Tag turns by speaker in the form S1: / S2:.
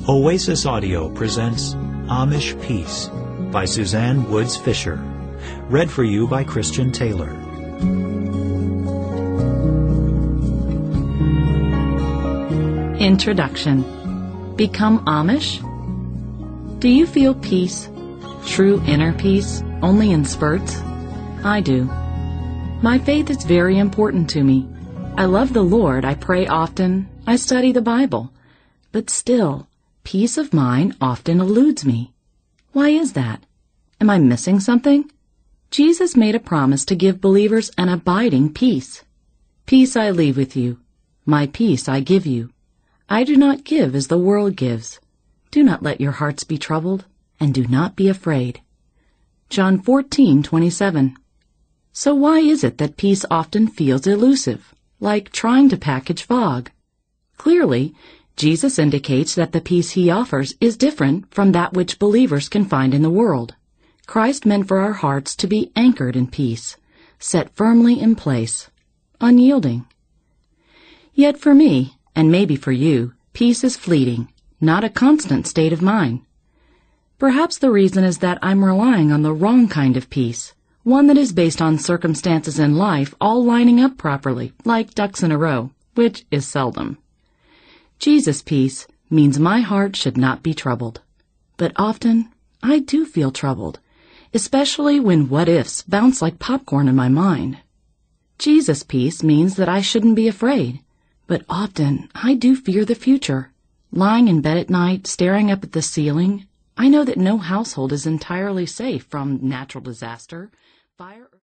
S1: Oasis Audio presents Amish Peace by Suzanne Woods Fisher. Read for you by Christian Taylor.
S2: Introduction. Become Amish? Do you feel peace, true inner peace, only in spurts? I do. My faith is very important to me. I love the Lord, I pray often, I study the Bible. But still, peace of mind often eludes me. Why is that? Am I missing something? Jesus made a promise to give believers an abiding peace. Peace I leave with you. My peace I give you. I do not give as the world gives. Do not let your hearts be troubled, and do not be afraid. John 14:27. So why is it that peace often feels elusive, like trying to package fog? Clearly, Jesus indicates that the peace he offers is different from that which believers can find in the world. Christ meant for our hearts to be anchored in peace, set firmly in place, unyielding. Yet for me, and maybe for you, peace is fleeting, not a constant state of mind. Perhaps the reason is that I'm relying on the wrong kind of peace, one that is based on circumstances in life all lining up properly, like ducks in a row, which is seldom. Jesus' peace means my heart should not be troubled. But often, I do feel troubled, especially when what-ifs bounce like popcorn in my mind. Jesus' peace means that I shouldn't be afraid, but often I do fear the future. Lying in bed at night, staring up at the ceiling, I know that no household is entirely safe from natural disaster, fire,